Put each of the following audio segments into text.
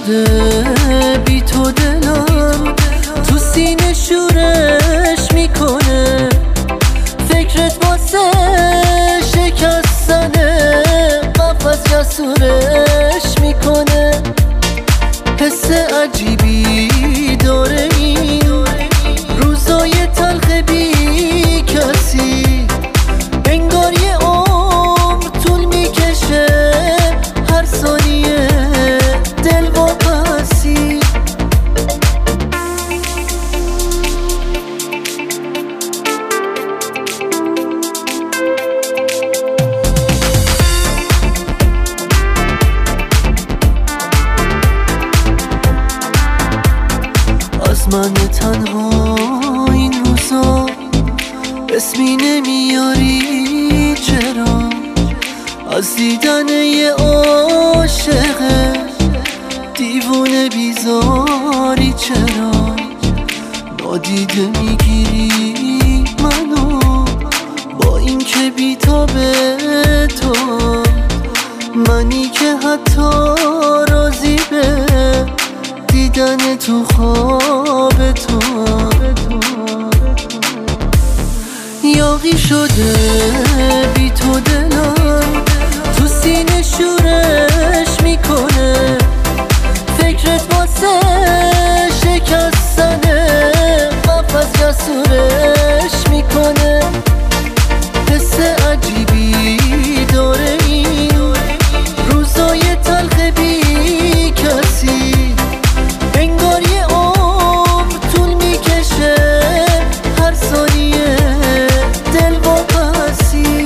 شده بی تو دلم، تو سینه شورش میکنه، فکرت واسه شکستن قفس جسورش میکنه. حس عجیبی داره این روزای تلخ بی کسی، انگار یه عمر طول میکشه هر ثانیه دل واپسی. از من تنها این روزا اسمی نمیاری چرا؟ از دیدن یه عاشق دیوونه بیزاری چرا؟ نادیده میگیری منو با این که بی‌تابه تو، منی که حتی راضی به دیدن تو خواب تو. یاغی شده بی تو دلم، تو سینه شورش میکنه، فکرت واسه شکستن قفس جسورش میکنه. حس عجیبی داره این روزای تلخ بی کسی، انگار یه عمر طول میکشه هر ثانیه دل واپسی.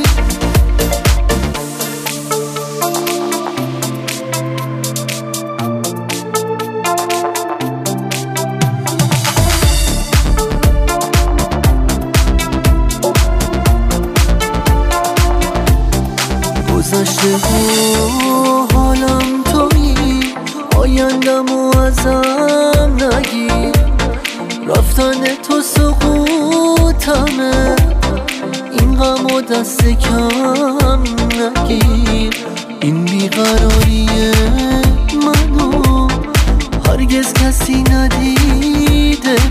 گذشته و حالم تویی، آیندم و ازم نگیر، رفتن تو سقوطمه، این غم و دست کم نگیر. این بیقراری منو هرگز کسی ندیده،